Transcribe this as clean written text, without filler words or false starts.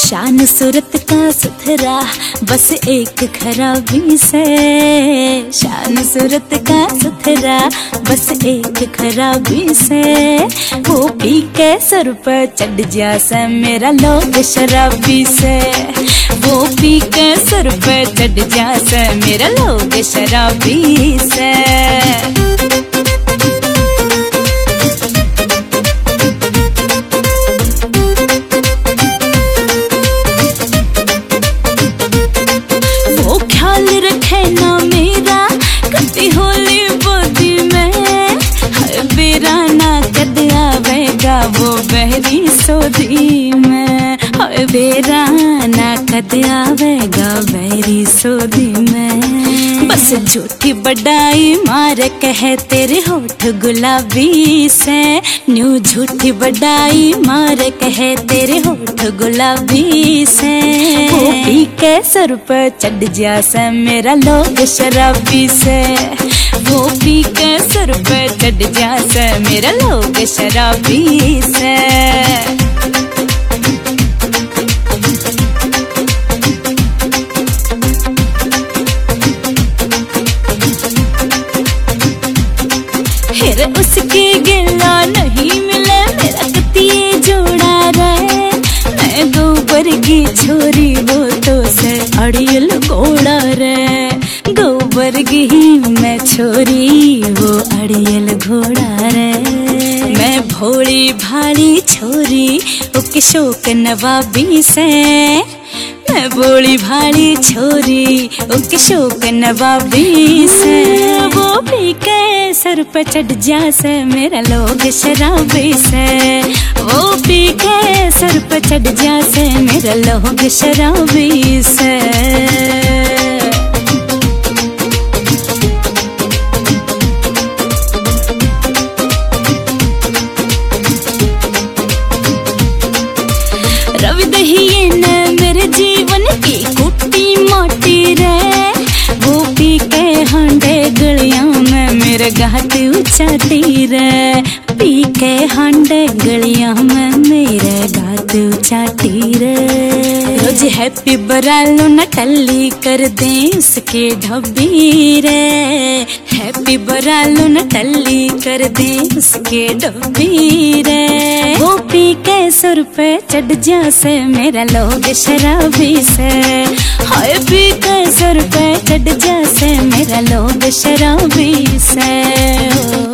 शान सूरत का सुथरा बस एक खराबी से, शान सूरत का सुथरा बस एक खराबी से। वो पी के सर पर चढ़ जा से मेरा लोग शराबी से, वो पी के सर पर चढ़ जा से मेरा लोग शराबी से। रखे ना मेरा कभी होली बोदी में, बेरा ना कद आवेगा वो बहरी सोदी में, बेरा ना कद आवेगा बहरी सोदी में। बस झूठी बड़ाई मार कहे तेरे होठ गुलाबी से, न्यू झूठी बड़ाई मार कहे तेरे होठ गुलाबी से। वो पी के सर पर चढ़ जा से मेरा लोग शराबी से, वो पी के सर पर चढ़ जा से मेरा लोग शराबी से। फिर उसके गिला नहीं मिले मेरा कतिये जोड़ा रहे, मैं गोबर की छोरी वो तो से अड़ियल घोड़ा रे, गोबर की मैं छोरी वो अड़ियल घोड़ा रे। मैं भोली भाली छोरी ओके शोक नवाबी से, मैं भोली भाली छोरी ओके शोक नवाबी से। वो पी के सर पर चढ़ जा से मेरा लोग शराबी से, वो पी के सर पर चढ़ जा से मेरा लोग शराबी से। रवि दहिए न मेरे जीवन की कुट्टी मोटी रे, वो पी के हांडे गलियों में मेरे गात उचाटी रे, पी के हांडे गलियों में मेरे गात उचाटी रे। रोज हैप्पी बरालो न टल्ली कर दे उसके ढब्बी रे, हैप्पी बरालो न टल्ली कर दे उसके ढब्बी रे। वो पी के सर पे चढ़ जा से मेरा लोग शराबी से, हाय पी के सर पे चढ़ जा से मेरा लोग शराबी से।